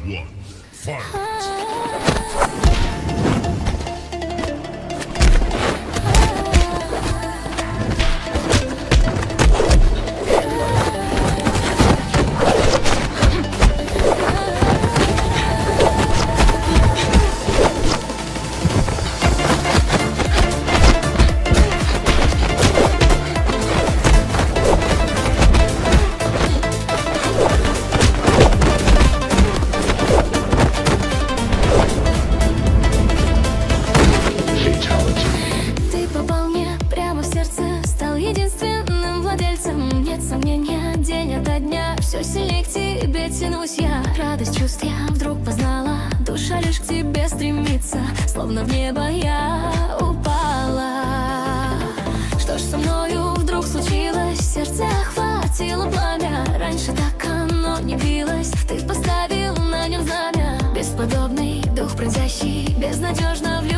one, fight! Единственным владельцем, нет сомнения, день ото дня все сильнее к тебе тянусь я. Радость чувств я вдруг познала, душа лишь к тебе стремится, словно в небо я упала. Что ж со мною вдруг случилось? Сердце охватило пламя, раньше так оно не билось. Ты поставил на нем знамя, бесподобный дух пронзящий, безнадежно влюбленный.